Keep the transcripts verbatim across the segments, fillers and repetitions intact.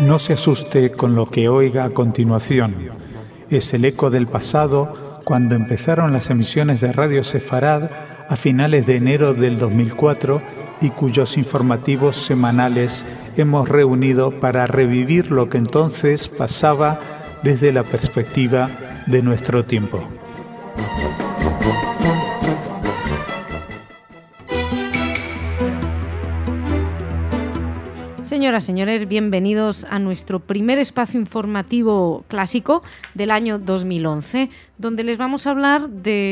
No se asuste con lo que oiga a continuación. Es el eco del pasado cuando empezaron las emisiones de Radio Sefarad a finales de enero del dos mil cuatro y cuyos informativos semanales hemos reunido para revivir lo que entonces pasaba desde la perspectiva de nuestro tiempo. Señoras, señores, bienvenidos a nuestro primer espacio informativo clásico del año dos mil once, donde les vamos a hablar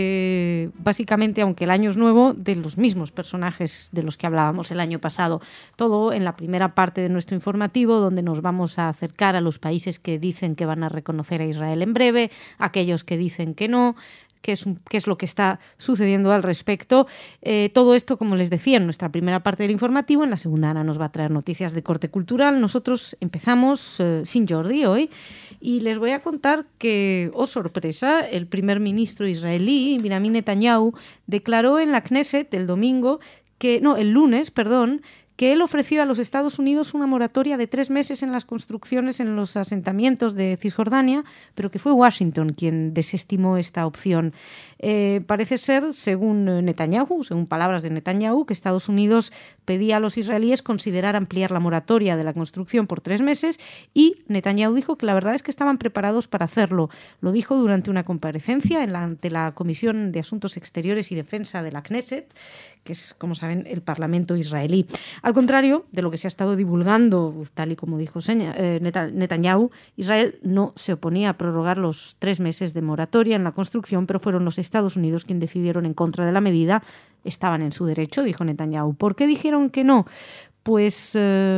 de, básicamente, aunque el año es nuevo, de los mismos personajes de los que hablábamos el año pasado. Todo en la primera parte de nuestro informativo, donde nos vamos a acercar a los países que dicen que van a reconocer a Israel en breve, aquellos que dicen que no, qué es, qué es lo que está sucediendo al respecto. Eh, todo esto, como les decía, en nuestra primera parte del informativo. En la segunda, Ana nos va a traer noticias de corte cultural. Nosotros empezamos eh, sin Jordi hoy y les voy a contar que, oh sorpresa, el primer ministro israelí, Benjamin Netanyahu, declaró en la Knesset el domingo, que no, el lunes, perdón, que él ofreció a los Estados Unidos una moratoria de tres meses en las construcciones en los asentamientos de Cisjordania, pero que fue Washington quien desestimó esta opción. Eh, parece ser, según Netanyahu, según palabras de Netanyahu, que Estados Unidos pedía a los israelíes considerar ampliar la moratoria de la construcción por tres meses y Netanyahu dijo que la verdad es que estaban preparados para hacerlo. Lo dijo durante una comparecencia en la, ante la Comisión de Asuntos Exteriores y Defensa de la Knesset, que es, como saben, el Parlamento israelí. Al contrario de lo que se ha estado divulgando, tal y como dijo Netanyahu, Israel no se oponía a prorrogar los tres meses de moratoria en la construcción, pero fueron los Estados Unidos quienes decidieron en contra de la medida. Estaban en su derecho, dijo Netanyahu. ¿Por qué dijeron que no? Pues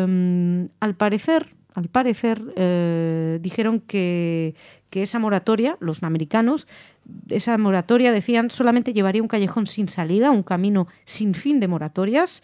eh, al parecer, al parecer eh, dijeron que, que esa moratoria, los americanos, esa moratoria, decían, solamente llevaría un callejón sin salida, un camino sin fin de moratorias.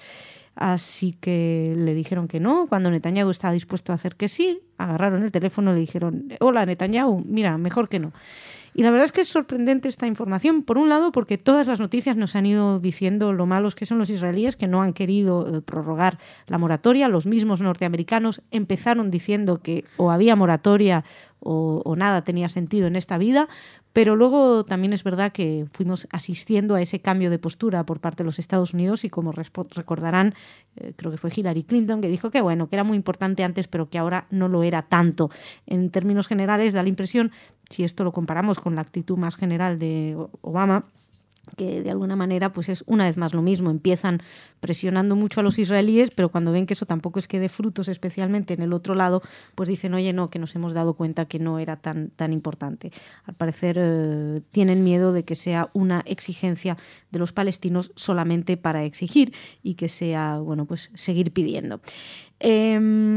Así que le dijeron que no. Cuando Netanyahu estaba dispuesto a hacer que sí, agarraron el teléfono y le dijeron: hola, Netanyahu, mira, mejor que no. Y la verdad es que es sorprendente esta información, por un lado, porque todas las noticias nos han ido diciendo lo malos que son los israelíes, que no han querido eh, prorrogar la moratoria. Los mismos norteamericanos empezaron diciendo que o había moratoria o, o nada tenía sentido en esta vida, pero luego también es verdad que fuimos asistiendo a ese cambio de postura por parte de los Estados Unidos y, como recordarán, eh, creo que fue Hillary Clinton, que dijo que bueno, que era muy importante antes, pero que ahora no lo era tanto. En términos generales da la impresión, si esto lo comparamos con la actitud más general de Obama, que de alguna manera pues es una vez más lo mismo. Empiezan presionando mucho a los israelíes, pero cuando ven que eso tampoco es que dé frutos, especialmente en el otro lado, pues dicen, oye, no, que nos hemos dado cuenta que no era tan, tan importante. Al parecer eh, tienen miedo de que sea una exigencia de los palestinos solamente para exigir y que sea, bueno, pues seguir pidiendo. Eh,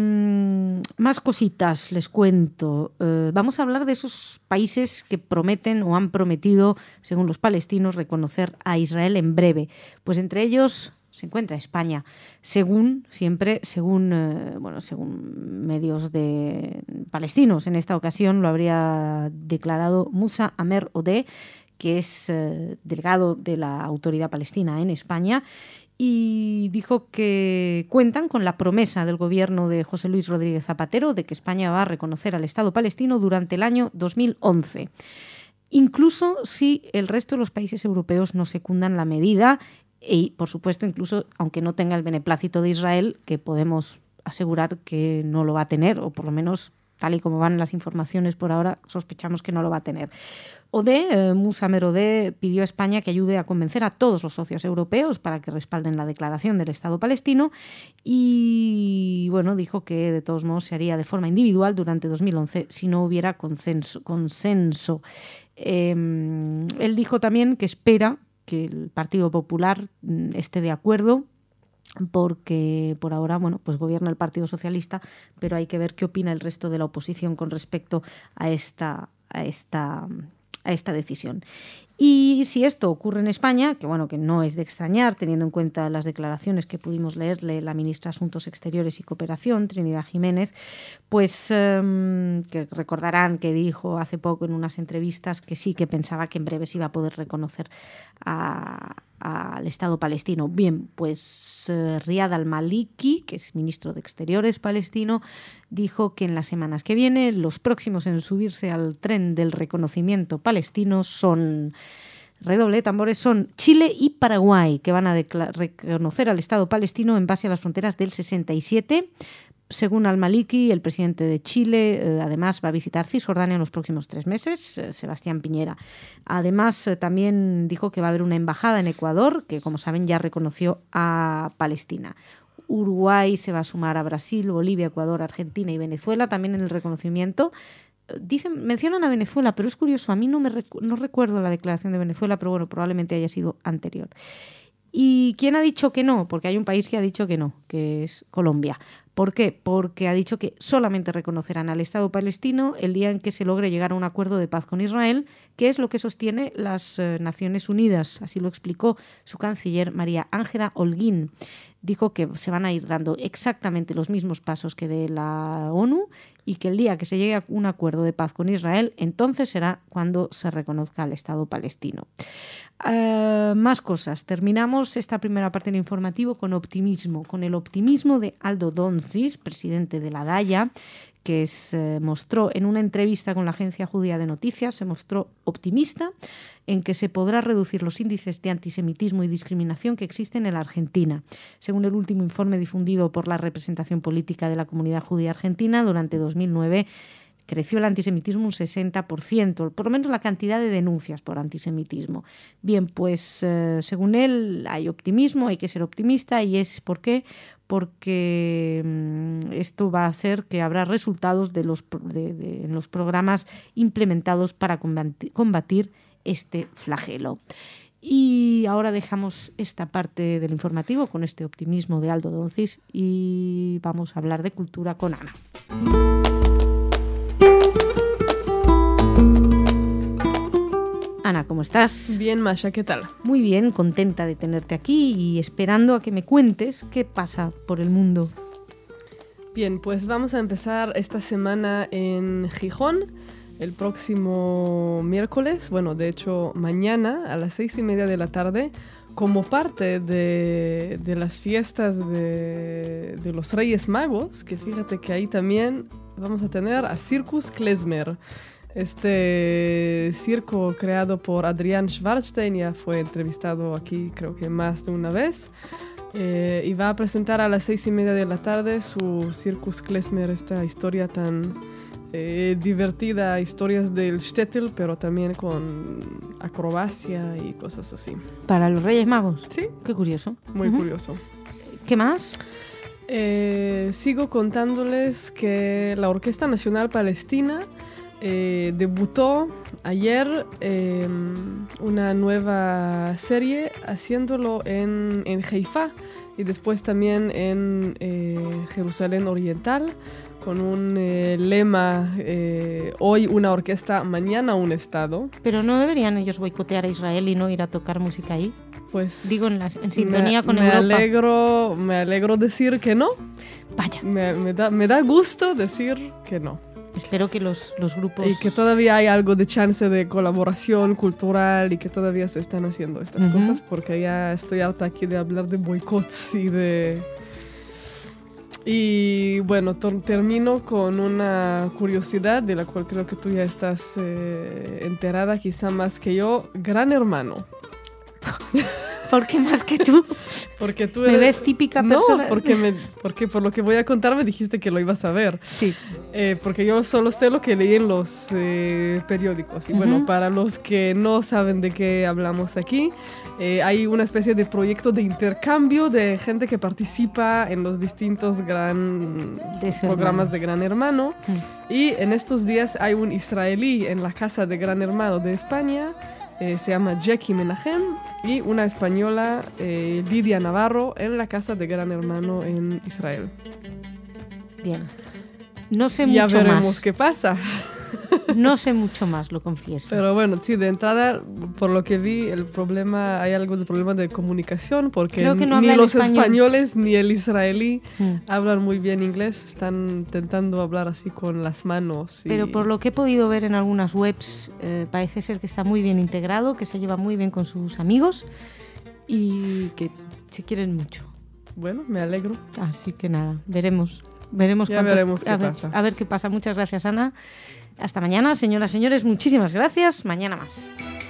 más cositas les cuento. Eh, vamos a hablar de esos países que prometen o han prometido, según los palestinos, reconocer a Israel en breve. Pues entre ellos se encuentra España, según siempre, según eh, bueno, según medios de palestinos. En esta ocasión lo habría declarado Musa Amer Odeh, que es eh, delegado de la Autoridad Palestina en España, y dijo que cuentan con la promesa del gobierno de José Luis Rodríguez Zapatero de que España va a reconocer al Estado palestino durante el año dos mil once, incluso si el resto de los países europeos no secundan la medida y, por supuesto, incluso aunque no tenga el beneplácito de Israel, que podemos asegurar que no lo va a tener, o por lo menos tal y como van las informaciones por ahora, sospechamos que no lo va a tener. Odeh, eh, Musa Amer Odeh, pidió a España que ayude a convencer a todos los socios europeos para que respalden la declaración del Estado palestino y, bueno, dijo que de todos modos se haría de forma individual durante dos mil once si no hubiera consenso. consenso. Eh, él dijo también que espera que el Partido Popular esté de acuerdo, porque por ahora, bueno, pues gobierna el Partido Socialista, pero hay que ver qué opina el resto de la oposición con respecto a esta, a esta, a esta decisión. Y si esto ocurre en España, que bueno, que no es de extrañar, teniendo en cuenta las declaraciones que pudimos leerle la ministra de Asuntos Exteriores y Cooperación, Trinidad Jiménez, pues um, que recordarán que dijo hace poco en unas entrevistas que sí, que pensaba que en breve se iba a poder reconocer a, a, al Estado palestino. Bien, pues uh, Riyad al-Maliki, que es ministro de Exteriores palestino, dijo que en las semanas que vienen los próximos en subirse al tren del reconocimiento palestino son... redoble de tambores, son Chile y Paraguay, que van a reconocer al Estado palestino en base a las fronteras del sesenta y siete. Según al-Maliki, el presidente de Chile, eh, además, va a visitar Cisjordania en los próximos tres meses, eh, Sebastián Piñera. Además, eh, también dijo que va a haber una embajada en Ecuador, que, como saben, ya reconoció a Palestina. Uruguay se va a sumar a Brasil, Bolivia, Ecuador, Argentina y Venezuela también en el reconocimiento. Dicen, mencionan a Venezuela, pero es curioso, a mí no, me recu- no recuerdo la declaración de Venezuela, pero bueno, probablemente haya sido anterior. ¿Y quién ha dicho que no? Porque hay un país que ha dicho que no, que es Colombia. ¿Por qué? Porque ha dicho que solamente reconocerán al Estado palestino el día en que se logre llegar a un acuerdo de paz con Israel, que es lo que sostiene las eh, Naciones Unidas. Así lo explicó su canciller María Ángela Holguín. Dijo que se van a ir dando exactamente los mismos pasos que de la ONU y que el día que se llegue a un acuerdo de paz con Israel, entonces será cuando se reconozca al Estado palestino. Uh, más cosas. Terminamos esta primera parte del informativo con optimismo, con el optimismo de Aldo Doncic, presidente de la Daya, que se mostró en una entrevista con la agencia judía de noticias, se mostró optimista en que se podrá reducir los índices de antisemitismo y discriminación que existen en la Argentina. Según el último informe difundido por la representación política de la comunidad judía argentina, durante dos mil nueve creció el antisemitismo un sesenta por ciento, por lo menos la cantidad de denuncias por antisemitismo. Bien, pues eh, según él hay optimismo, hay que ser optimista, y es ¿por qué? Porque mmm, esto va a hacer que habrá resultados de los, de, de, en los programas implementados para combatir, combatir este flagelo. Y ahora dejamos esta parte del informativo con este optimismo de Aldo Doncic y vamos a hablar de cultura con Ana. Ana, ¿cómo estás? Bien, Masha, ¿qué tal? Muy bien, contenta de tenerte aquí y esperando a que me cuentes qué pasa por el mundo. Bien, pues vamos a empezar esta semana en Gijón, el próximo miércoles, bueno, de hecho mañana a las seis y media de la tarde, como parte de, de las fiestas de, de los Reyes Magos, que fíjate que ahí también vamos a tener a Circus Klezmer. Este circo creado por Adrián Schwarzstein ya fue entrevistado aquí creo que más de una vez. Eh, y va a presentar a las seis y media de la tarde su Circus Klezmer, esta historia tan eh, divertida, historias del shtetl, pero también con acrobacia y cosas así. ¿Para los Reyes Magos? Sí. Qué curioso. Muy uh-huh. curioso. ¿Qué más? Eh, sigo contándoles que la Orquesta Nacional Palestina Eh, debutó ayer eh, una nueva serie haciéndolo en, en Haifa y después también en eh, Jerusalén Oriental con un eh, lema eh, hoy una orquesta, mañana un estado. Pero ¿no deberían ellos boicotear a Israel y no ir a tocar música ahí? Pues digo, en, la, en sintonía me, con me Europa. Alegro, me alegro decir que no. Vaya. Me, me, da, me da gusto decir que no. Espero que los, los grupos... Y que todavía hay algo de chance de colaboración cultural y que todavía se están haciendo estas uh-huh. cosas, porque ya estoy harta aquí de hablar de boicots y de... Y bueno, to- termino con una curiosidad de la cual creo que tú ya estás eh, enterada, quizá más que yo. Gran Hermano. ¿Por qué más que tú? Porque tú eres... ¿Me ves típica persona? No, porque, me, porque por lo que voy a contar me dijiste que lo ibas a ver. Sí. Eh, porque yo solo sé lo que leí en los eh, periódicos. Y uh-huh. bueno, para los que no saben de qué hablamos aquí, eh, hay una especie de proyecto de intercambio de gente que participa en los distintos gran programas de Gran Hermano. Uh-huh. Y en estos días hay un israelí en la casa de Gran Hermano de España. Eh, se llama Jackie Menahem, y una española, eh, Lidia Navarro, en la casa de Gran Hermano en Israel. Bien. No sé ya mucho veremos más. qué pasa. No sé mucho más, lo confieso. Pero bueno, sí, de entrada, por lo que vi, el problema, hay algo de problema de comunicación, porque Creo que no ni habla el los español. españoles ni el israelí Mm. hablan muy bien inglés, están intentando hablar así con las manos. y- Pero por lo que he podido ver en algunas webs, eh, parece ser que está muy bien integrado, que se lleva muy bien con sus amigos y que se quieren mucho. Bueno, me alegro. Así que nada, veremos. Veremos Ya cuánto- veremos qué a ver, pasa. A ver qué pasa. Muchas gracias, Ana. Hasta mañana, señoras, señores. Muchísimas gracias. Mañana más.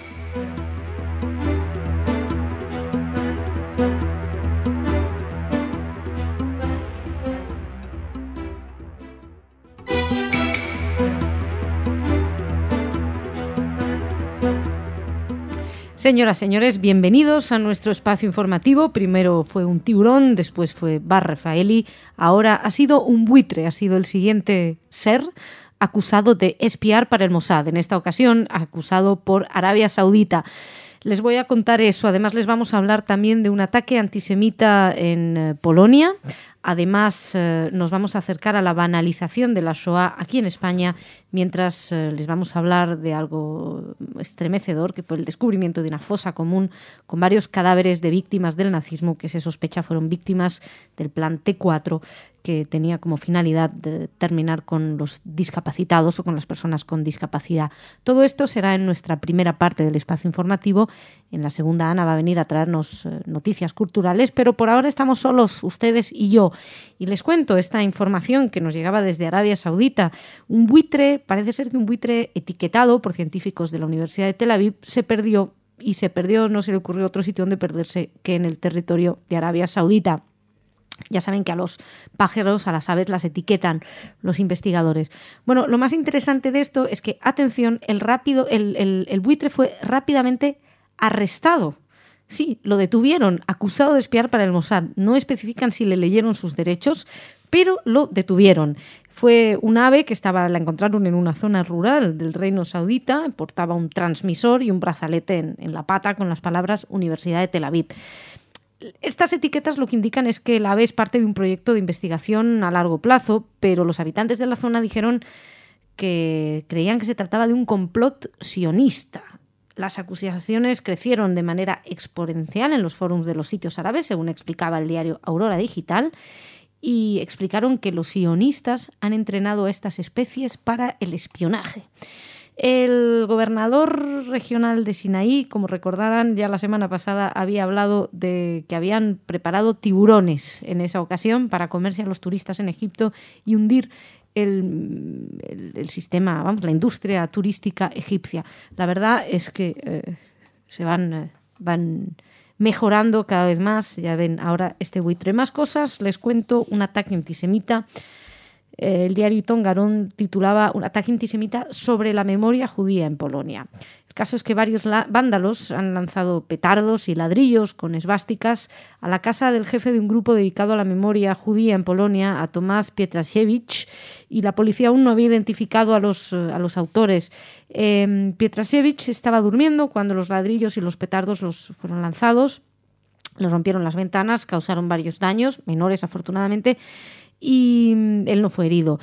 Señoras, señores, bienvenidos a nuestro espacio informativo. Primero fue un tiburón, después fue Bar Refaeli, ahora ha sido un buitre, ha sido el siguiente ser acusado de espiar para el Mossad, en esta ocasión acusado por Arabia Saudita. Les voy a contar eso, además les vamos a hablar también de un ataque antisemita en eh, Polonia. Además, eh, nos vamos a acercar a la banalización de la Shoah aquí en España, mientras eh, les vamos a hablar de algo estremecedor, que fue el descubrimiento de una fosa común con varios cadáveres de víctimas del nazismo que se sospecha fueron víctimas del plan T cuatro, que tenía como finalidad de terminar con los discapacitados o con las personas con discapacidad. Todo esto será en nuestra primera parte del espacio informativo. En la segunda, Ana va a venir a traernos eh, noticias culturales, pero por ahora estamos solos, ustedes y yo. Y les cuento esta información que nos llegaba desde Arabia Saudita. Un buitre, parece ser que un buitre etiquetado por científicos de la Universidad de Tel Aviv se perdió, y se perdió, no se le ocurrió otro sitio donde perderse que en el territorio de Arabia Saudita. Ya saben que a los pájaros, a las aves, las etiquetan los investigadores. Bueno, lo más interesante de esto es que, atención, el, rápido, el, el, el buitre fue rápidamente arrestado. Sí, lo detuvieron, acusado de espiar para el Mossad. No especifican si le leyeron sus derechos, pero lo detuvieron. Fue un ave que estaba, la encontraron en una zona rural del reino saudita, portaba un transmisor y un brazalete en, en la pata con las palabras Universidad de Tel Aviv. Estas etiquetas lo que indican es que el ave es parte de un proyecto de investigación a largo plazo, pero los habitantes de la zona dijeron que creían que se trataba de un complot sionista. Las acusaciones crecieron de manera exponencial en los foros de los sitios árabes, según explicaba el diario Aurora Digital, y explicaron que los sionistas han entrenado a estas especies para el espionaje. El gobernador regional de Sinaí, como recordarán, ya la semana pasada había hablado de que habían preparado tiburones en esa ocasión para comerse a los turistas en Egipto y hundir el, el, el sistema, vamos, la industria turística egipcia. La verdad es que eh, se van, eh, van mejorando cada vez más. Ya ven ahora este buitre. Más cosas, les cuento un ataque antisemita. El diario Tongarón titulaba un ataque antisemita sobre la memoria judía en Polonia. El caso es que varios vándalos han lanzado petardos y ladrillos con esvásticas a la casa del jefe de un grupo dedicado a la memoria judía en Polonia, a Tomás Pietrasiewicz, y la policía aún no había identificado a los, a los autores. Eh, Pietrasiewicz estaba durmiendo cuando los ladrillos y los petardos los fueron lanzados. Le rompieron las ventanas, causaron varios daños, menores afortunadamente, y él no fue herido.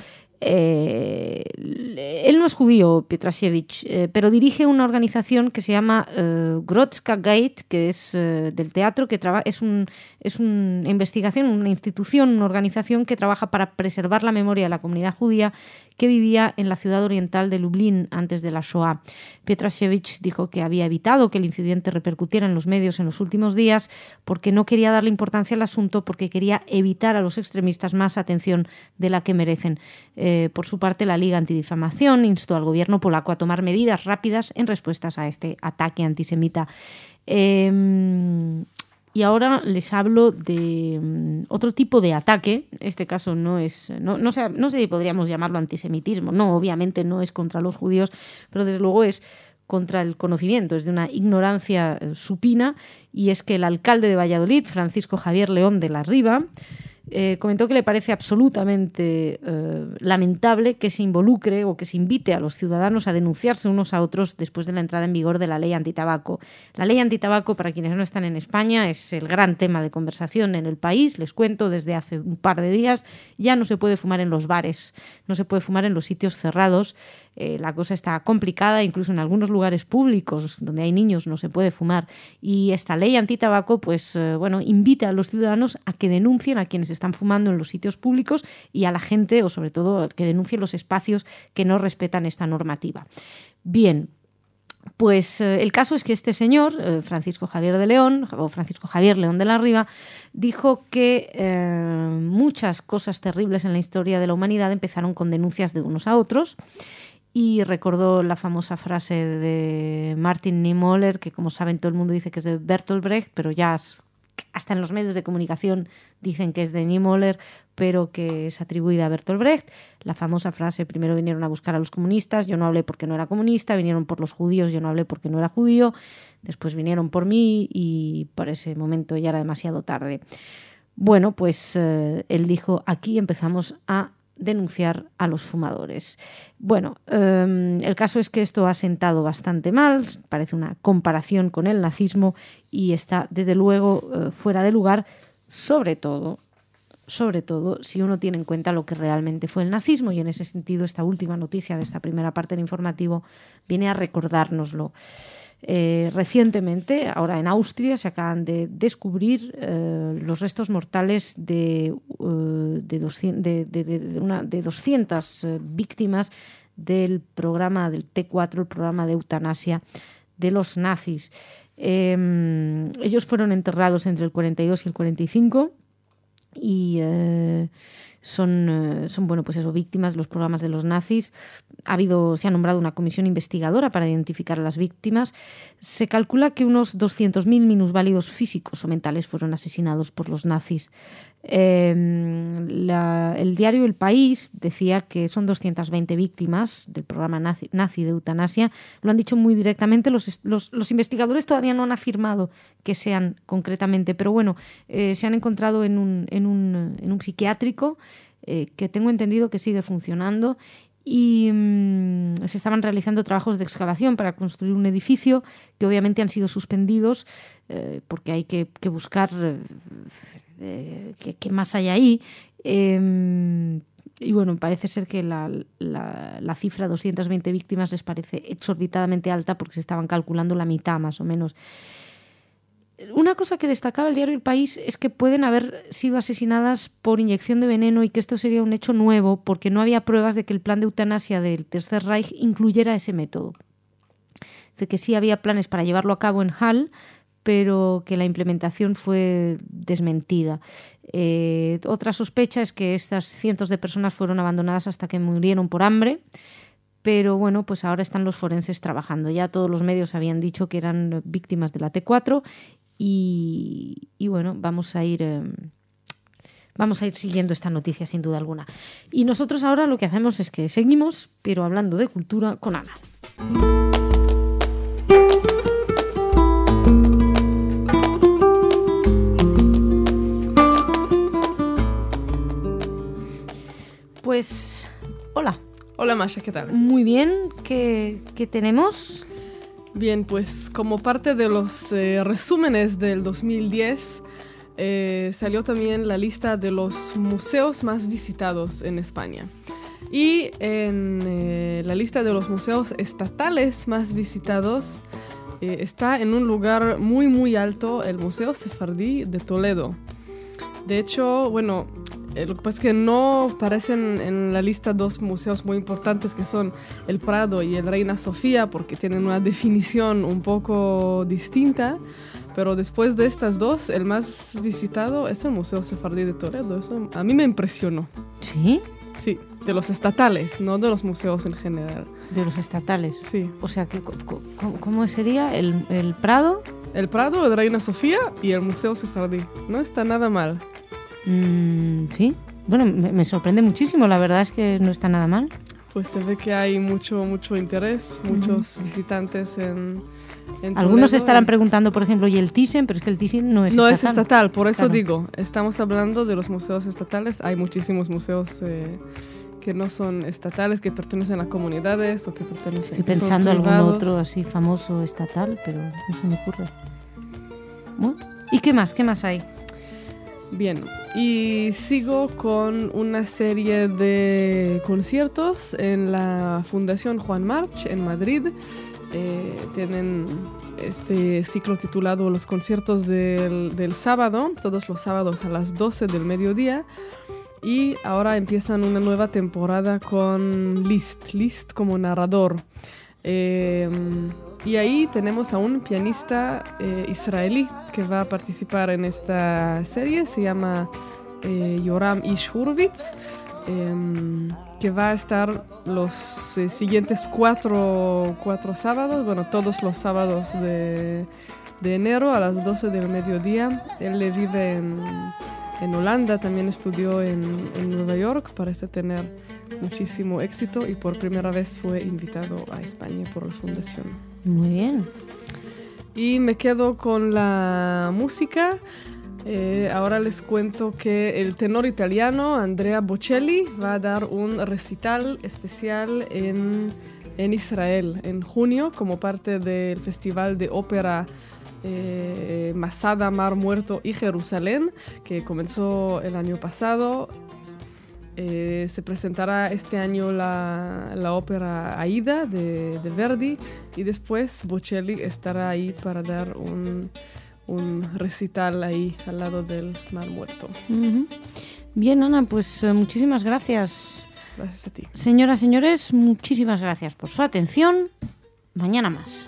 Eh, él no es judío, Pietrasiewicz, eh, pero dirige una organización que se llama eh, Grodzka Gate, que es eh, del teatro, que traba, es, un, es una investigación, una institución, una organización que trabaja para preservar la memoria de la comunidad judía que vivía en la ciudad oriental de Lublin antes de la Shoah. Pietrasiewicz dijo que había evitado que el incidente repercutiera en los medios en los últimos días porque no quería darle importancia al asunto, porque quería evitar a los extremistas más atención de la que merecen. Eh, por su parte, la Liga Antidifamación instó al gobierno polaco a tomar medidas rápidas en respuestas a este ataque antisemita. Eh, Y ahora les hablo de um, otro tipo de ataque. Este caso no es, no, no, sé, no sé si podríamos llamarlo antisemitismo. No, obviamente no es contra los judíos, pero desde luego es contra el conocimiento, es de una ignorancia eh, supina. Y es que el alcalde de Valladolid, Francisco Javier León de la Riva, Eh, comentó que le parece absolutamente eh, lamentable que se involucre o que se invite a los ciudadanos a denunciarse unos a otros después de la entrada en vigor de la ley antitabaco. La ley antitabaco, para quienes no están en España, es el gran tema de conversación en el país. Les cuento, desde hace un par de días ya no se puede fumar en los bares, no se puede fumar en los sitios cerrados. eh, la cosa está complicada, incluso en algunos lugares públicos donde hay niños no se puede fumar. Y esta ley antitabaco, pues, eh, bueno, invita a los ciudadanos a que denuncien a quienes están fumando en los sitios públicos y a la gente, o sobre todo, que denuncien los espacios que no respetan esta normativa. Bien. Pues eh, el caso es que este señor, eh, Francisco Javier de León, o Francisco Javier León de la Riva, dijo que eh, muchas cosas terribles en la historia de la humanidad empezaron con denuncias de unos a otros, y recordó la famosa frase de Martin Niemöller, que como saben todo el mundo dice que es de Bertolt Brecht, pero ya hasta en los medios de comunicación dicen que es de Niemöller, pero que es atribuida a Bertolt Brecht. La famosa frase: primero vinieron a buscar a los comunistas, yo no hablé porque no era comunista, vinieron por los judíos, yo no hablé porque no era judío, después vinieron por mí y por ese momento ya era demasiado tarde. Bueno, pues eh, él dijo, aquí empezamos a denunciar a los fumadores. Bueno, eh, el caso es que esto ha sentado bastante mal, parece una comparación con el nazismo y está desde luego eh, fuera de lugar, sobre todo, sobre todo si uno tiene en cuenta lo que realmente fue el nazismo, y en ese sentido esta última noticia de esta primera parte del informativo viene a recordárnoslo. Eh, recientemente, ahora en Austria, se acaban de descubrir eh, los restos mortales de, uh, de, doscientas, de, de, de, una, de doscientas uh, víctimas del programa del T cuatro, el programa de eutanasia de los nazis. Eh, ellos fueron enterrados entre el cuarenta y dos y el cuarenta y cinco y eh, son, eh, son bueno, pues eso, víctimas de los programas de los nazis. Ha habido, se ha nombrado una comisión investigadora para identificar a las víctimas. Se calcula que unos doscientos mil minusválidos físicos o mentales fueron asesinados por los nazis. Eh, la, el diario El País decía que son doscientas veinte víctimas del programa nazi, nazi de eutanasia. Lo han dicho muy directamente. Los, los, los investigadores todavía no han afirmado que sean concretamente, pero bueno, eh, se han encontrado en un, en un, en un psiquiátrico eh, que tengo entendido que sigue funcionando, y mmm, se estaban realizando trabajos de excavación para construir un edificio que obviamente han sido suspendidos eh, porque hay que, que buscar eh, eh, qué, qué más hay ahí. Eh, y bueno, parece ser que la, la, la cifra de doscientas veinte víctimas les parece exorbitadamente alta porque se estaban calculando la mitad más o menos. Una cosa que destacaba el diario El País es que pueden haber sido asesinadas por inyección de veneno y que esto sería un hecho nuevo porque no había pruebas de que el plan de eutanasia del Tercer Reich incluyera ese método. De que sí había planes para llevarlo a cabo en Halle, pero que la implementación fue desmentida. Eh, otra sospecha es que estas cientos de personas fueron abandonadas hasta que murieron por hambre. Pero bueno, pues ahora están los forenses trabajando. Ya todos los medios habían dicho que eran víctimas de la T cuatro y, y bueno, vamos a ir eh, vamos a ir siguiendo esta noticia sin duda alguna. Y nosotros ahora lo que hacemos es que seguimos, pero hablando de cultura, con Ana. Pues, hola. Hola Masha, ¿qué tal? Muy bien, ¿qué, qué tenemos? Bien, pues como parte de los eh, resúmenes del dos mil diez, eh, salió también la lista de los museos más visitados en España. Y en eh, la lista de los museos estatales más visitados eh, está en un lugar muy muy alto el Museo Sefardí de Toledo. De hecho, bueno, eh, lo que pasa es que no aparecen en la lista dos museos muy importantes que son el Prado y el Reina Sofía porque tienen una definición un poco distinta, pero después de estas dos, el más visitado es el Museo Sefardí de Toledo. Eso a mí me impresionó. ¿Sí? Sí, de los estatales, no de los museos en general. De los estatales. Sí. O sea, que, ¿cómo, cómo sería el, el Prado? El Prado, el Reina Sofía y el Museo Sefardí. No está nada mal. Mm, sí. Bueno, me, me sorprende muchísimo. La verdad es que no está nada mal. Pues se ve que hay mucho, mucho interés, muchos uh-huh. visitantes en, en Algunos Toledo. estarán preguntando, por ejemplo, ¿y el Thyssen? Pero es que el Thyssen no es no estatal. No es estatal, por eso claro. digo, estamos hablando de los museos estatales. Hay muchísimos museos eh, que no son estatales, que pertenecen a comunidades o que pertenecen... Estoy pensando en algún otro así famoso estatal, pero no se me ocurre. Bueno, ¿y qué más? ¿Qué más hay? Bien, y sigo con una serie de conciertos en la Fundación Juan March en Madrid. Eh, tienen este ciclo titulado Los conciertos del, del sábado, todos los sábados a las doce del mediodía. Y ahora empiezan una nueva temporada con Liszt, Liszt como narrador. Eh, y ahí tenemos a un pianista eh, israelí que va a participar en esta serie, se llama eh, Yoram Ish Hurwitz, eh, que va a estar los eh, siguientes cuatro, cuatro sábados, bueno, todos los sábados de, de enero a las doce del mediodía. Él vive en, en Holanda, también estudió en, en Nueva York, parece tener muchísimo éxito y por primera vez fue invitado a España por la Fundación. Muy bien. Y me quedo con la música. Eh, ahora les cuento que el tenor italiano Andrea Bocelli va a dar un recital especial en, en Israel en junio como parte del Festival de Ópera eh, Masada, Mar Muerto y Jerusalén, que comenzó el año pasado. Eh, se presentará este año la, la ópera Aida de, de Verdi y después Bocelli estará ahí para dar un, un recital ahí al lado del Mar Muerto. Uh-huh. Bien, Ana, pues eh, muchísimas gracias. Gracias a ti. Señoras, señores, muchísimas gracias por su atención. Mañana más.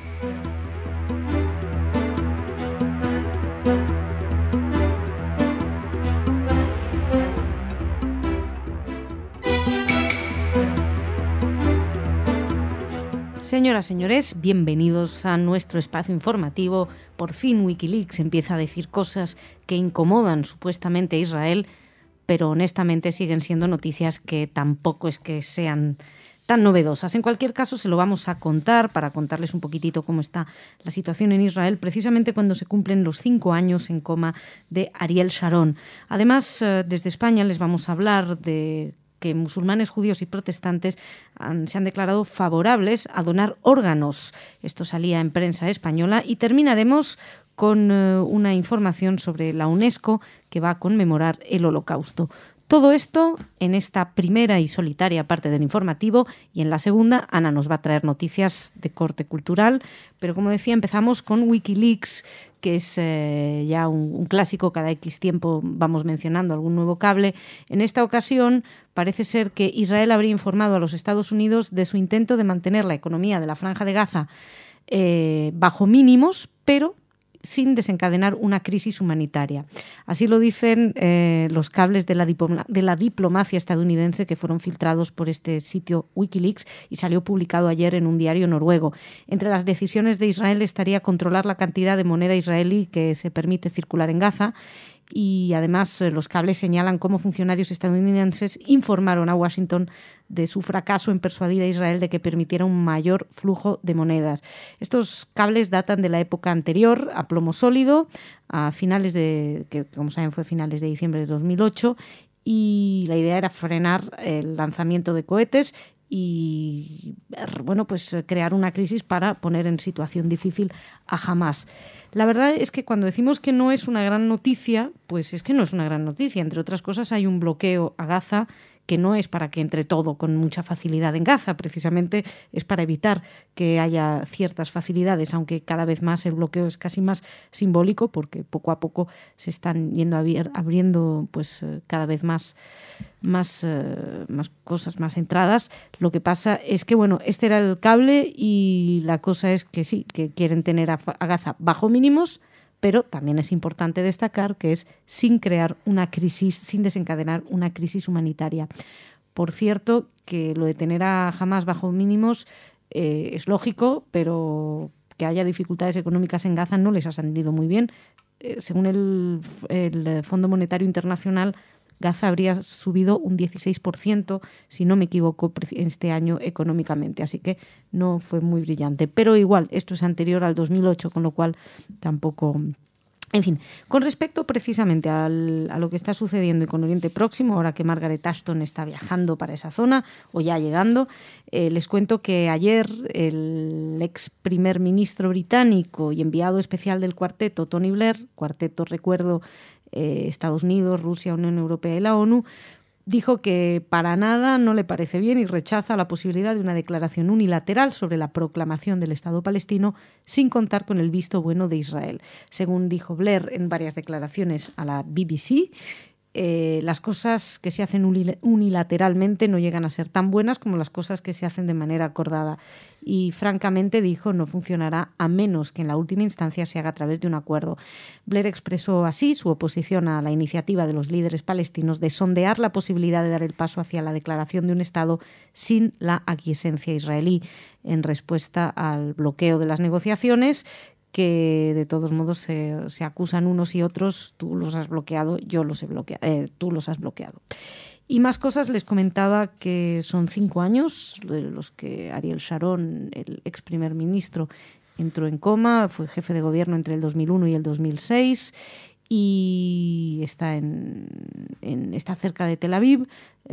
Señoras, señores, bienvenidos a nuestro espacio informativo. Por fin Wikileaks empieza a decir cosas que incomodan supuestamente a Israel, pero honestamente siguen siendo noticias que tampoco es que sean tan novedosas. En cualquier caso, se lo vamos a contar para contarles un poquitito cómo está la situación en Israel, precisamente cuando se cumplen los cinco años en coma de Ariel Sharon. Además, desde España les vamos a hablar de que musulmanes, judíos y protestantes han, se han declarado favorables a donar órganos. Esto salía en prensa española. Y terminaremos con uh, una información sobre la UNESCO que va a conmemorar el Holocausto. Todo esto en esta primera y solitaria parte del informativo, y en la segunda Ana nos va a traer noticias de corte cultural, pero como decía, empezamos con Wikileaks, que es eh, ya un, un clásico, cada X tiempo vamos mencionando algún nuevo cable. En esta ocasión parece ser que Israel habría informado a los Estados Unidos de su intento de mantener la economía de la Franja de Gaza eh, bajo mínimos, pero sin desencadenar una crisis humanitaria. Así lo dicen eh, los cables de la, diploma, de la diplomacia estadounidense que fueron filtrados por este sitio Wikileaks y salió publicado ayer en un diario noruego. Entre las decisiones de Israel estaría controlar la cantidad de moneda israelí que se permite circular en Gaza. Y además eh, los cables señalan cómo funcionarios estadounidenses informaron a Washington de su fracaso en persuadir a Israel de que permitiera un mayor flujo de monedas. Estos cables datan de la época anterior, a plomo sólido, a finales de, que como saben fue finales de diciembre de dos mil ocho, y la idea era frenar el lanzamiento de cohetes y bueno, pues crear una crisis para poner en situación difícil a Hamás. La verdad es que cuando decimos que no es una gran noticia, pues es que no es una gran noticia. Entre otras cosas, hay un bloqueo a Gaza que no es para que entre todo con mucha facilidad en Gaza, precisamente es para evitar que haya ciertas facilidades, aunque cada vez más el bloqueo es casi más simbólico porque poco a poco se están yendo abriendo pues cada vez más, más, uh, más cosas, más entradas. Lo que pasa es que, bueno, este era el cable y la cosa es que sí, que quieren tener a, a Gaza bajo mínimos, pero también es importante destacar que es sin crear una crisis, sin desencadenar una crisis humanitaria. Por cierto, que lo de tener a Hamás bajo mínimos eh, es lógico, pero que haya dificultades económicas en Gaza no les ha salido muy bien. Eh, según el, el Fondo Monetario Internacional, Gaza habría subido un dieciséis por ciento, si no me equivoco, este año económicamente. Así que no fue muy brillante. Pero igual, esto es anterior al dos mil ocho, con lo cual tampoco... En fin, con respecto precisamente al, a lo que está sucediendo con Oriente Próximo, ahora que Margaret Ashton está viajando para esa zona, o ya llegando, eh, les cuento que ayer el ex primer ministro británico y enviado especial del cuarteto, Tony Blair, cuarteto, recuerdo, eh, Estados Unidos, Rusia, Unión Europea y la ONU, dijo que para nada no le parece bien y rechaza la posibilidad de una declaración unilateral sobre la proclamación del Estado palestino sin contar con el visto bueno de Israel. Según dijo Blair en varias declaraciones a la B B C, eh, las cosas que se hacen unilateralmente no llegan a ser tan buenas como las cosas que se hacen de manera acordada. Y francamente, dijo, no funcionará a menos que en la última instancia se haga a través de un acuerdo. Blair expresó así su oposición a la iniciativa de los líderes palestinos de sondear la posibilidad de dar el paso hacia la declaración de un Estado sin la aquiescencia israelí, en respuesta al bloqueo de las negociaciones, que de todos modos se, se acusan unos y otros. Tú los has bloqueado, yo los he bloqueado, eh, tú los has bloqueado. Y más cosas. Les comentaba que son cinco años de los que Ariel Sharon, el ex primer ministro, entró en coma, fue jefe de gobierno entre el dos mil uno y el dos mil seis y está, en, en, está cerca de Tel Aviv.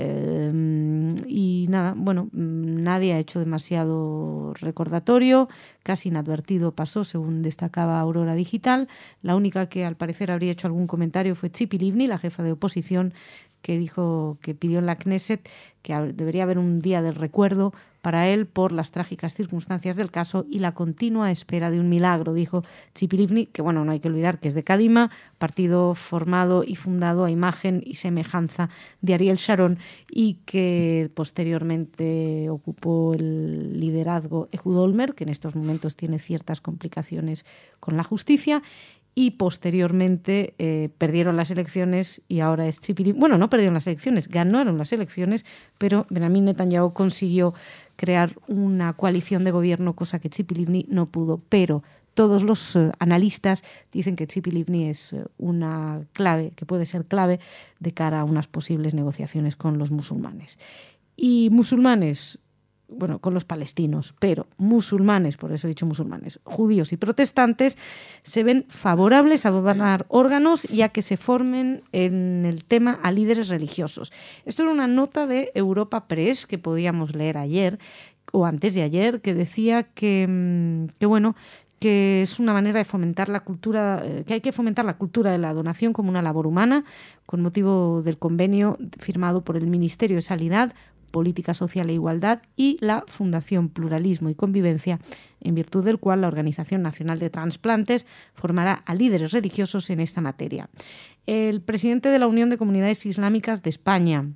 Eh, y nada, bueno, nadie ha hecho demasiado recordatorio, casi inadvertido pasó, según destacaba Aurora Digital. La única que al parecer habría hecho algún comentario fue Tzipi Livni, la jefa de oposición, que dijo que pidió en la Knesset que debería haber un día del recuerdo para él por las trágicas circunstancias del caso y la continua espera de un milagro, dijo Tzipi Livni, que bueno, no hay que olvidar que es de Kadima, partido formado y fundado a imagen y semejanza de Ariel Sharon y que posteriormente ocupó el liderazgo Ehud Olmert, que en estos momentos tiene ciertas complicaciones con la justicia. Y posteriormente eh, perdieron las elecciones y ahora es Tzipi Livni. Bueno, no perdieron las elecciones, ganaron las elecciones, pero Benjamin Netanyahu consiguió crear una coalición de gobierno, cosa que Tzipi Livni no pudo. Pero todos los eh, analistas dicen que Tzipi Livni es eh, una clave, que puede ser clave de cara a unas posibles negociaciones con los musulmanes. Y musulmanes, bueno, con los palestinos, pero musulmanes, por eso he dicho musulmanes, judíos y protestantes, se ven favorables a donar órganos ya que se formen en el tema a líderes religiosos. Esto era una nota de Europa Press que podíamos leer ayer o antes de ayer, que decía que, que bueno, que es una manera de fomentar la cultura, que hay que fomentar la cultura de la donación como una labor humana, con motivo del convenio firmado por el Ministerio de Sanidad, Política Social e Igualdad y la Fundación Pluralismo y Convivencia, en virtud del cual la Organización Nacional de Transplantes formará a líderes religiosos en esta materia. El presidente de la Unión de Comunidades Islámicas de España,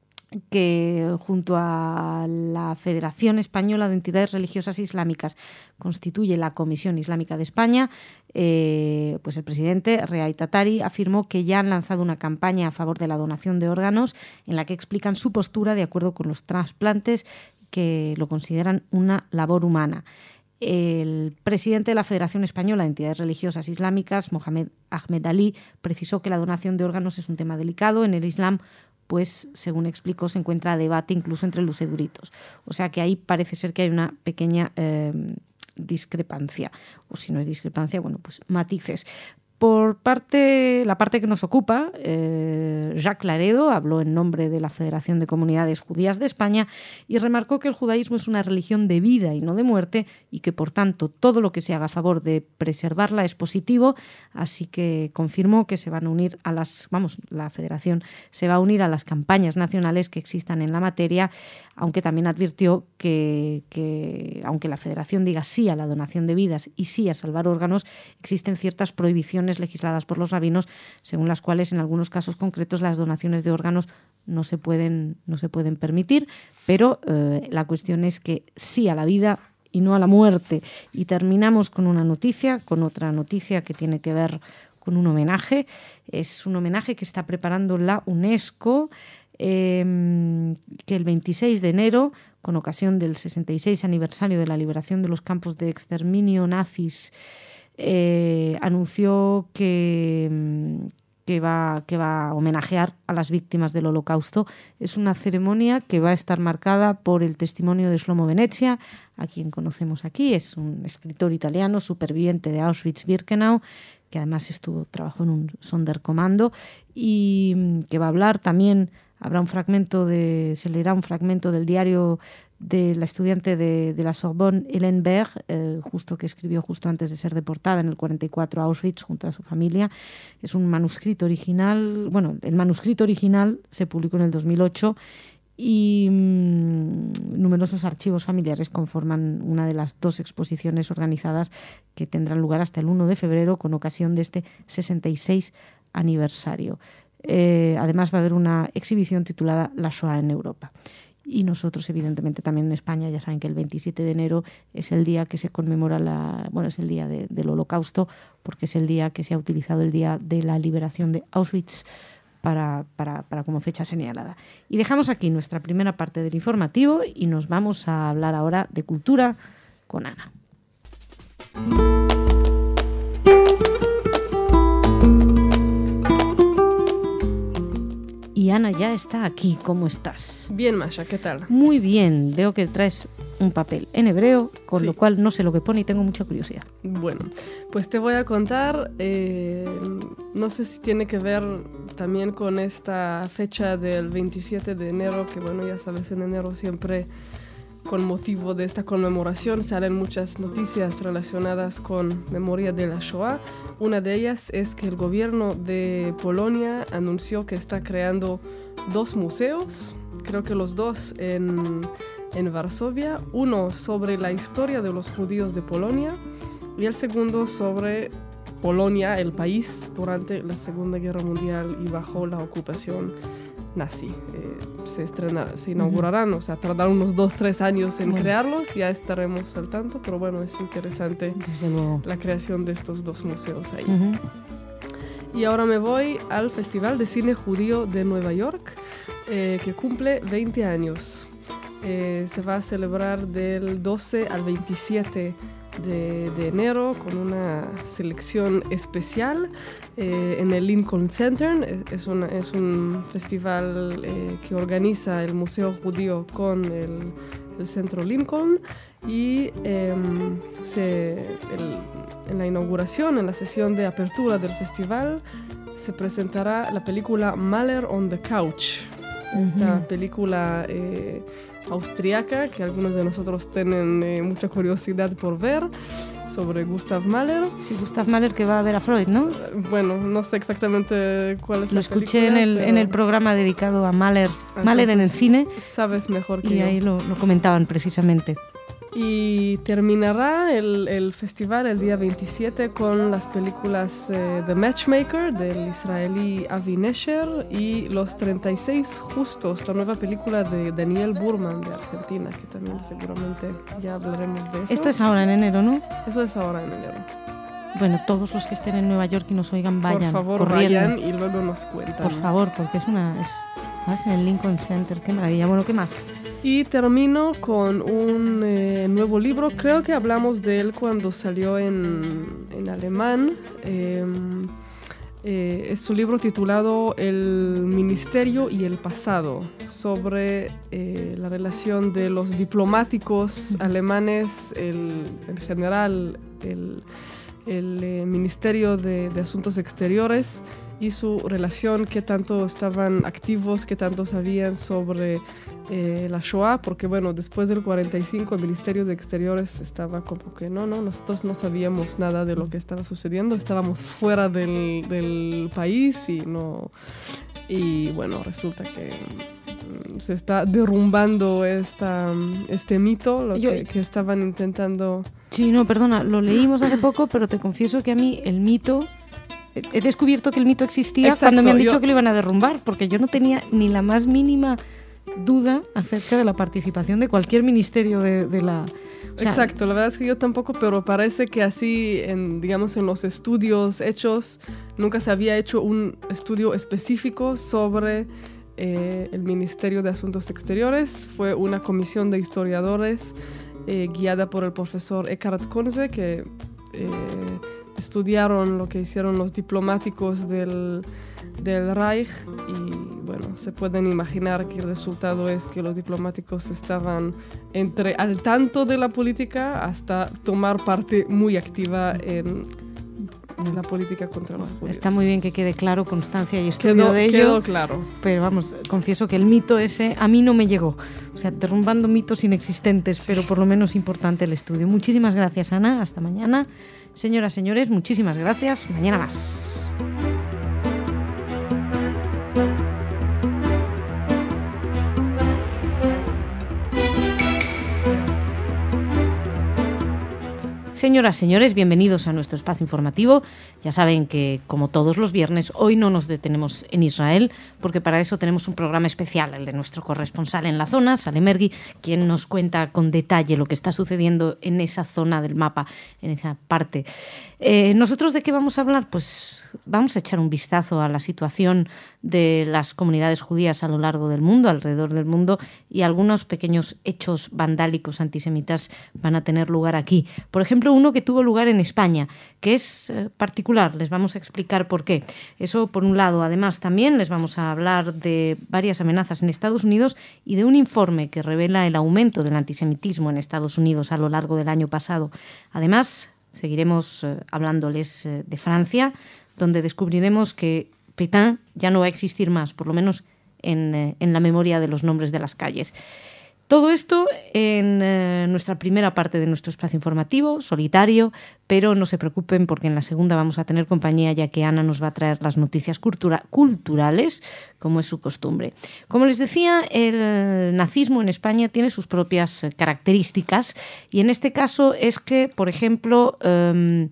que junto a la Federación Española de Entidades Religiosas Islámicas constituye la Comisión Islámica de España, eh, pues el presidente Reay Tatari afirmó que ya han lanzado una campaña a favor de la donación de órganos en la que explican su postura de acuerdo con los trasplantes, que lo consideran una labor humana. El presidente de la Federación Española de Entidades Religiosas Islámicas, Mohamed Ahmed Ali, precisó que la donación de órganos es un tema delicado en el Islam, pues, según explicó, se encuentra a debate incluso entre los eruditos. O sea que ahí parece ser que hay una pequeña eh, discrepancia. O si no es discrepancia, bueno, pues matices. Por parte, la parte que nos ocupa, eh, Jacques Laredo habló en nombre de la Federación de Comunidades Judías de España y remarcó que el judaísmo es una religión de vida y no de muerte y que, por tanto, todo lo que se haga a favor de preservarla es positivo. Así que confirmó que se van a unir a las, vamos, la Federación se va a unir a las campañas nacionales que existan en la materia, aunque también advirtió que, que aunque la Federación diga sí a la donación de vidas y sí a salvar órganos, existen ciertas prohibiciones legisladas por los rabinos, según las cuales en algunos casos concretos las donaciones de órganos no se pueden, no se pueden permitir, pero eh, la cuestión es que sí a la vida y no a la muerte. Y terminamos con una noticia, con otra noticia que tiene que ver con un homenaje. Es un homenaje que está preparando la UNESCO, eh, que el veintiséis de enero, con ocasión del sesenta y seis aniversario de la liberación de los campos de exterminio nazis, Eh, anunció que, que, va, que va a homenajear a las víctimas del Holocausto. Es una ceremonia que va a estar marcada por el testimonio de Shlomo Venezia, a quien conocemos aquí. Es un escritor italiano superviviente de Auschwitz-Birkenau, que además estuvo, trabajó en un Sonderkommando y que va a hablar también habrá un fragmento de, se leerá un fragmento del diario de la estudiante de, de la Sorbonne, Hélène Berg, eh, justo que escribió justo antes de ser deportada en el cuarenta y cuatro a Auschwitz junto a su familia. Es un manuscrito original, bueno, el manuscrito original se publicó en el dos mil ocho y mmm, numerosos archivos familiares conforman una de las dos exposiciones organizadas que tendrán lugar hasta el uno de febrero con ocasión de este sesenta y seis aniversario. Eh, además va a haber una exhibición titulada La Shoah en Europa. Y nosotros, evidentemente, también en España, ya saben que el veintisiete de enero es el día que se conmemora, la, bueno, es el día de, del Holocausto, porque es el día que se ha utilizado el día de la liberación de Auschwitz para, para, para como fecha señalada. Y dejamos aquí nuestra primera parte del informativo y nos vamos a hablar ahora de cultura con Ana. Y Ana ya está aquí. ¿Cómo estás? Bien, Masha, ¿qué tal? Muy bien. Veo que traes un papel en hebreo, con sí. lo cual no sé lo que pone y tengo mucha curiosidad. Bueno, pues te voy a contar, eh, no sé si tiene que ver también con esta fecha del veintisiete de enero, que bueno, ya sabes, en enero siempre con motivo de esta conmemoración salen muchas noticias relacionadas con memoria de la Shoah. Una de ellas es que el gobierno de Polonia anunció que está creando dos museos, creo que los dos en, en Varsovia, uno sobre la historia de los judíos de Polonia y el segundo sobre Polonia, el país, durante la Segunda Guerra Mundial y bajo la ocupación nazi. Eh, se, estrena, se inaugurarán, uh-huh. o sea, tardarán unos dos, tres años en bueno. crearlos, ya estaremos al tanto, pero bueno, es interesante la creación de estos dos museos ahí. Uh-huh. Y ahora me voy al Festival de Cine Judío de Nueva York, eh, que cumple veinte años. Eh, se va a celebrar del doce al veintisiete de, de enero con una selección especial eh, en el Lincoln Center. Es, una, es un festival eh, que organiza el Museo Judío con el, el Centro Lincoln y eh, se, el, en la inauguración, en la sesión de apertura del festival, se presentará la película Mahler on the Couch. Esta uh-huh. película eh, austriaca que algunos de nosotros tienen eh, mucha curiosidad por ver, sobre Gustav Mahler. Y Gustav Mahler que va a ver a Freud, ¿no? Bueno, no sé exactamente cuál es Lo la escuché película, en el, pero... en el programa dedicado a Mahler, Entonces, Mahler en el cine. Sabes mejor que y yo. Y ahí lo, lo comentaban precisamente. Y terminará el, el festival el día veintisiete con las películas eh, The Matchmaker del israelí Avi Nesher y Los treinta y seis Justos, la nueva película de Daniel Burman de Argentina, que también seguramente ya hablaremos de eso. Esto es ahora en enero, ¿no? Eso es ahora en enero. Bueno, todos los que estén en Nueva York y nos oigan, vayan. Por favor, corriendo. vayan y luego nos cuentan. Por favor, porque es una... Es, ¿sabes? En el Lincoln Center, qué maravilla. Bueno, ¿qué más? Y termino con un eh, nuevo libro, creo que hablamos de él cuando salió en, en alemán. Eh, eh, es un libro titulado El Ministerio y el Pasado, sobre eh, la relación de los diplomáticos alemanes, el, en general el, el eh, Ministerio de, de Asuntos Exteriores y su relación, qué tanto estaban activos, qué tanto sabían sobre Eh, la Shoah, porque bueno, después del cuarenta y cinco el Ministerio de Exteriores estaba como que no, no, nosotros no sabíamos nada de lo que estaba sucediendo, estábamos fuera del, del país y no, y bueno, resulta que um, se está derrumbando esta, este mito, lo Yo, que, que estaban intentando... Sí, no, perdona, lo leímos hace poco, pero te confieso que a mí el mito... He descubierto que el mito existía Exacto, cuando me han dicho yo... que lo iban a derrumbar, porque yo no tenía ni la más mínima duda acerca de la participación de cualquier ministerio de, de la... O sea, Exacto, la verdad es que yo tampoco, pero parece que así, en, digamos, en los estudios hechos, nunca se había hecho un estudio específico sobre eh, el Ministerio de Asuntos Exteriores. Fue una comisión de historiadores eh, guiada por el profesor Eckhard Konze, que eh, estudiaron lo que hicieron los diplomáticos del, del Reich y bueno, se pueden imaginar que el resultado es que los diplomáticos estaban entre al tanto de la política hasta tomar parte muy activa en la política contra los judíos. Está muy bien que quede claro, constancia y estudio quedó, de ello. Quedó claro. Pero vamos, confieso que el mito ese a mí no me llegó. O sea, derrumbando mitos inexistentes, pero por lo menos importante el estudio. Muchísimas gracias, Ana. Hasta mañana. Señoras, señores, muchísimas gracias. Mañana más. Señoras, señores, bienvenidos a nuestro espacio informativo. Ya saben que, como todos los viernes, hoy no nos detenemos en Israel, porque para eso tenemos un programa especial, el de nuestro corresponsal en la zona, Salem Ergi, quien nos cuenta con detalle lo que está sucediendo en esa zona del mapa, en esa parte. Eh, ¿Nosotros de qué vamos a hablar? Pues vamos a echar un vistazo a la situación de las comunidades judías a lo largo del mundo, alrededor del mundo, y algunos pequeños hechos vandálicos antisemitas van a tener lugar aquí. Por ejemplo, uno que tuvo lugar en España, que es eh, particular. Les vamos a explicar por qué. Eso por un lado. Además, también les vamos a hablar de varias amenazas en Estados Unidos y de un informe que revela el aumento del antisemitismo en Estados Unidos a lo largo del año pasado. Además, seguiremos eh, hablándoles eh, de Francia, donde descubriremos que Pétain ya no va a existir más, por lo menos en, eh, en la memoria de los nombres de las calles. Todo esto en eh, nuestra primera parte de nuestro espacio informativo, solitario, pero no se preocupen porque en la segunda vamos a tener compañía, ya que Ana nos va a traer las noticias cultura- culturales, como es su costumbre. Como les decía, el nazismo en España tiene sus propias eh, características, y en este caso es que, por ejemplo, eh,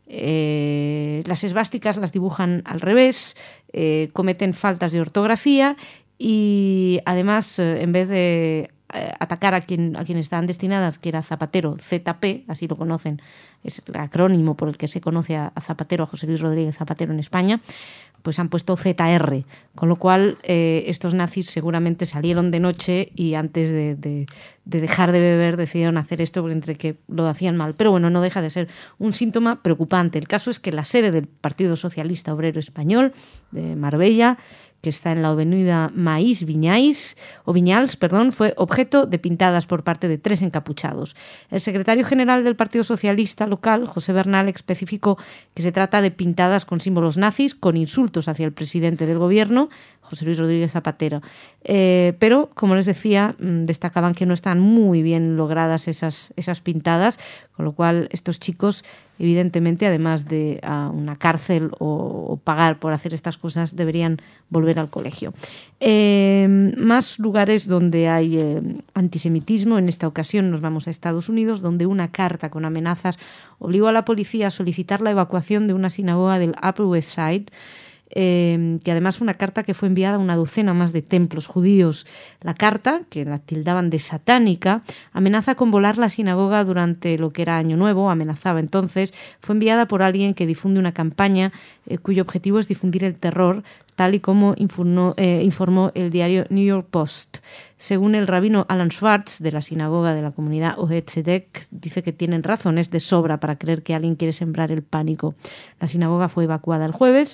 eh, las esvásticas las dibujan al revés, eh, cometen faltas de ortografía y además, eh, en vez de atacar a quien a quien estaban destinadas, que era Zapatero, Z P, así lo conocen, es el acrónimo por el que se conoce a, a Zapatero, a José Luis Rodríguez Zapatero en España, pues han puesto Z R, con lo cual eh, estos nazis seguramente salieron de noche y antes de, de, de dejar de beber decidieron hacer esto, porque entre que lo hacían mal. Pero bueno, no deja de ser un síntoma preocupante. El caso es que la sede del Partido Socialista Obrero Español de Marbella, que está en la avenida Maíz Viñais, o Viñals, perdón, fue objeto de pintadas por parte de tres encapuchados. El secretario general del Partido Socialista local, José Bernal, especificó que se trata de pintadas con símbolos nazis, con insultos hacia el presidente del gobierno, José Luis Rodríguez Zapatero. Eh, pero, como les decía, destacaban que no están muy bien logradas esas, esas pintadas, con lo cual estos chicos, evidentemente, además de uh, una cárcel o, o pagar por hacer estas cosas, deberían volver al colegio. Eh, más lugares donde hay eh, antisemitismo. En esta ocasión nos vamos a Estados Unidos, donde una carta con amenazas obligó a la policía a solicitar la evacuación de una sinagoga del Upper West Side, Eh, que además fue una carta que fue enviada a una docena más de templos judíos. La carta, que la tildaban de satánica, amenaza con volar la sinagoga durante lo que era Año Nuevo, amenazaba entonces, fue enviada por alguien que difunde una campaña eh, cuyo objetivo es difundir el terror, tal y como informó, eh, informó el diario New York Post. Según el rabino Alan Schwartz, de la sinagoga de la comunidad Ohed Tzedek, dice que tienen razones de sobra para creer que alguien quiere sembrar el pánico. La sinagoga fue evacuada el jueves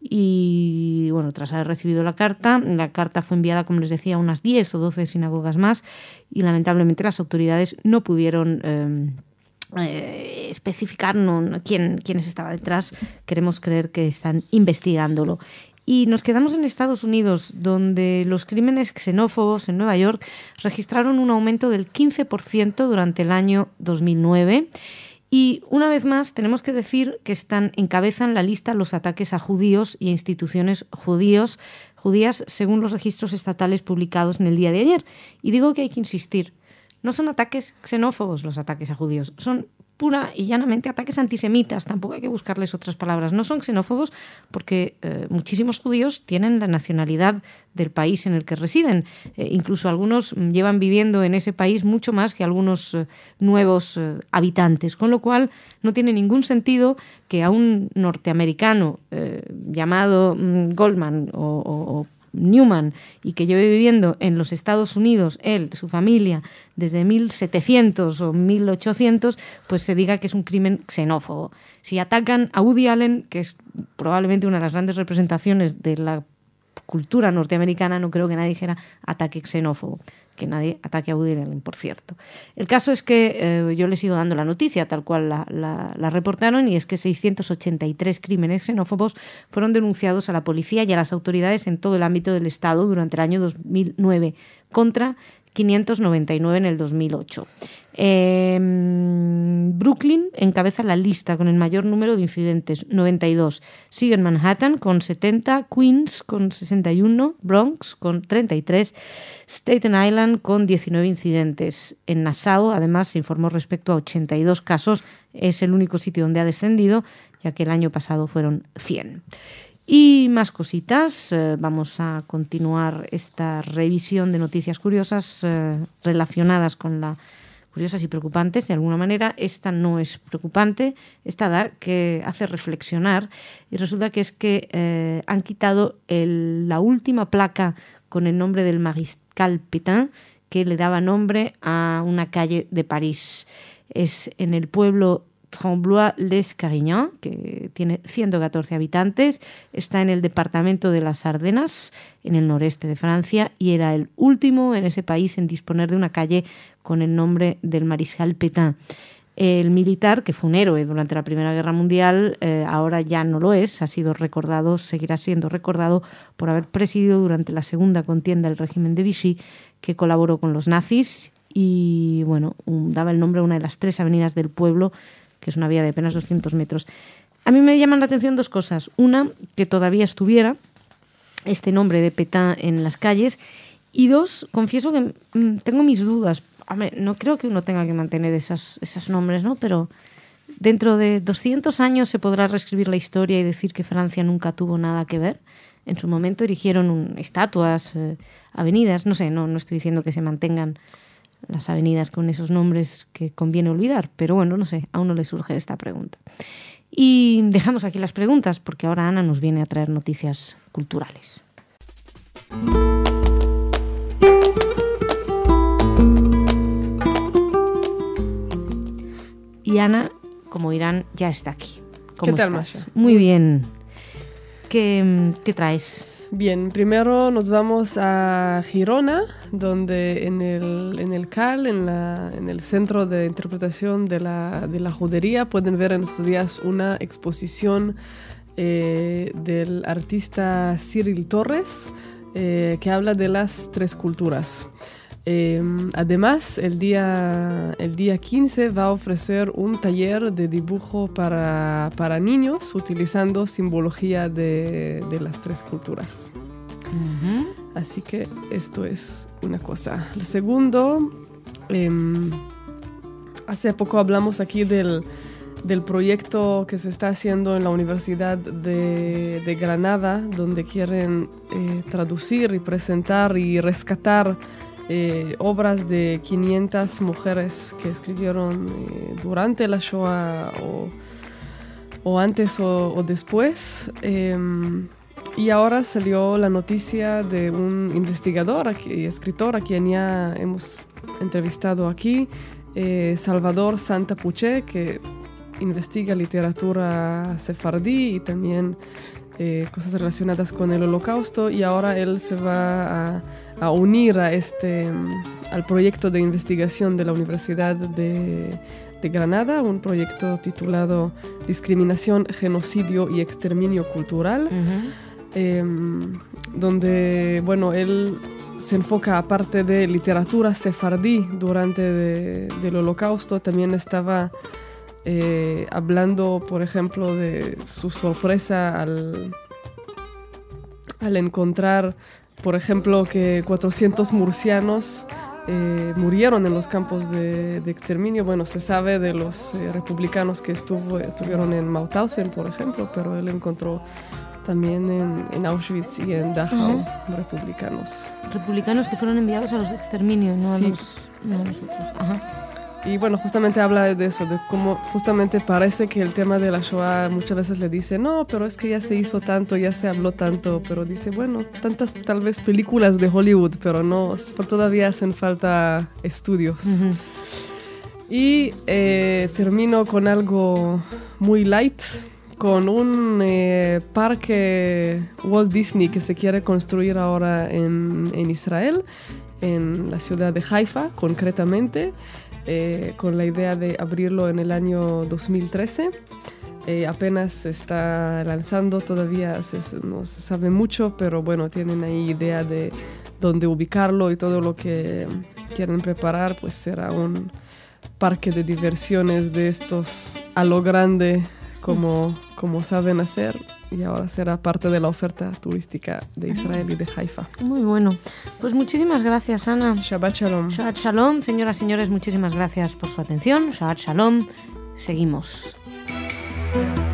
y, bueno, tras haber recibido la carta, la carta fue enviada, como les decía, a unas diez o doce sinagogas más y, lamentablemente, las autoridades no pudieron eh, eh, especificar no, quién, quiénes estaba detrás. Queremos creer que están investigándolo. Y nos quedamos en Estados Unidos, donde los crímenes xenófobos en Nueva York registraron un aumento del quince por ciento durante el año dos mil nueve. Y una vez más tenemos que decir que están encabezan la lista los ataques a judíos y a instituciones judíos, judías según los registros estatales publicados en el día de ayer. Y digo que hay que insistir, no son ataques xenófobos los ataques a judíos, son pura y llanamente ataques antisemitas, tampoco hay que buscarles otras palabras. No son xenófobos porque eh, muchísimos judíos tienen la nacionalidad del país en el que residen. Eh, incluso algunos llevan viviendo en ese país mucho más que algunos eh, nuevos eh, habitantes, con lo cual no tiene ningún sentido que a un norteamericano eh, llamado mm, Goldman o, o, o Newman y que lleve viviendo en los Estados Unidos, él, su familia, desde mil setecientos o mil ochocientos, pues se diga que es un crimen xenófobo. Si atacan a Woody Allen, que es probablemente una de las grandes representaciones de la cultura norteamericana, no creo que nadie dijera ataque xenófobo, que nadie ataque a Woody Allen, por cierto. El caso es que eh, yo le sigo dando la noticia tal cual la, la, la reportaron, y es que seiscientos ochenta y tres crímenes xenófobos fueron denunciados a la policía y a las autoridades en todo el ámbito del Estado durante el año dos mil nueve, contra quinientos noventa y nueve en el dos mil ocho. Eh, Brooklyn encabeza la lista con el mayor número de incidentes, noventa y dos. Sigue Manhattan con setenta, Queens con sesenta y uno, Bronx con treinta y tres, Staten Island con diecinueve incidentes. En Nassau, además, se informó respecto a ochenta y dos casos. Es el único sitio donde ha descendido, ya que el año pasado fueron cien. Y más cositas, eh, vamos a continuar esta revisión de noticias curiosas eh, relacionadas con la... curiosas y preocupantes, de alguna manera. Esta no es preocupante, esta da que hace reflexionar, y resulta que es que eh, han quitado el, la última placa con el nombre del Mariscal Pétain, que le daba nombre a una calle de París. Es en el pueblo Tremblois-les-Carignan, que tiene ciento catorce habitantes, está en el departamento de las Ardenas, en el noreste de Francia, y era el último en ese país en disponer de una calle con el nombre del Mariscal Pétain. El militar, que fue un héroe durante la Primera Guerra Mundial, eh, ahora ya no lo es, ha sido recordado, seguirá siendo recordado por haber presidido durante la segunda contienda el régimen de Vichy, que colaboró con los nazis y, bueno, un, daba el nombre a una de las tres avenidas del pueblo, que es una vía de apenas doscientos metros. A mí me llaman la atención dos cosas. Una, que todavía estuviera este nombre de Pétain en las calles. Y dos, confieso que mmm, tengo mis dudas. Hombre, no creo que uno tenga que mantener esas, esos nombres, ¿no? Pero dentro de doscientos años se podrá reescribir la historia y decir que Francia nunca tuvo nada que ver. En su momento erigieron un, estatuas, eh, avenidas. No sé, no, no estoy diciendo que se mantengan las avenidas con esos nombres que conviene olvidar, pero bueno, no sé, a uno le surge esta pregunta. Y dejamos aquí las preguntas, porque ahora Ana nos viene a traer noticias culturales. Y Ana, como dirán, ya está aquí. ¿Cómo ¿Qué tal, estás? Masha? Muy bien. ¿Qué, qué traes? Bien, primero nos vamos a Girona, donde en el, en el C A L, en, la, en el Centro de Interpretación de la, de la Judería, pueden ver en estos días una exposición eh, del artista Cyril Torres, eh, que habla de las tres culturas. Eh, además, el día, el día quince va a ofrecer un taller de dibujo para, para niños utilizando simbología de, de las tres culturas. Uh-huh. Así que esto es una cosa. El segundo, eh, hace poco hablamos aquí del, del proyecto que se está haciendo en la Universidad de, de Granada, donde quieren eh, traducir y presentar y rescatar Eh, obras de quinientas mujeres que escribieron eh, durante la Shoah o, o antes o, o después. Eh, y ahora salió la noticia de un investigador y escritor a quien ya hemos entrevistado aquí, eh, Salvador Santapuché, que investiga literatura sefardí y también eh, cosas relacionadas con el Holocausto, y ahora él se va a a unir a este, al proyecto de investigación de la Universidad de, de Granada, un proyecto titulado Discriminación, Genocidio y Exterminio Cultural, uh-huh. eh, donde, bueno, él se enfoca, aparte de literatura sefardí durante de, del Holocausto, también estaba eh, hablando, por ejemplo, de su sorpresa al, al encontrar, por ejemplo, que cuatrocientos murcianos eh, murieron en los campos de, de exterminio. Bueno, se sabe de los eh, republicanos que estuvo, estuvieron en Mauthausen, por ejemplo, pero él encontró también en, en Auschwitz y en Dachau uh-huh. republicanos. Republicanos que fueron enviados a los de exterminio, no sí. a los, no a los otros. Ajá. Y bueno, justamente habla de eso, de cómo justamente parece que el tema de la Shoah muchas veces le dice, no, pero es que ya se hizo tanto, ya se habló tanto, pero dice, bueno, tantas tal vez películas de Hollywood, pero no, todavía hacen falta estudios. Uh-huh. Y eh, termino con algo muy light, con un eh, parque Walt Disney que se quiere construir ahora en, en Israel, en la ciudad de Haifa concretamente, eh, con la idea de abrirlo en el año dos mil trece. Eh, apenas se está lanzando, todavía se, no se sabe mucho, pero bueno, tienen ahí idea de dónde ubicarlo y todo lo que quieren preparar, pues será un parque de diversiones de estos a lo grande, como, como saben hacer, y ahora será parte de la oferta turística de Israel y de Haifa. Muy bueno. Pues muchísimas gracias, Ana. Shabbat Shalom. Shabbat Shalom. Señoras y señores, muchísimas gracias por su atención. Shabbat Shalom. Seguimos. Thank you.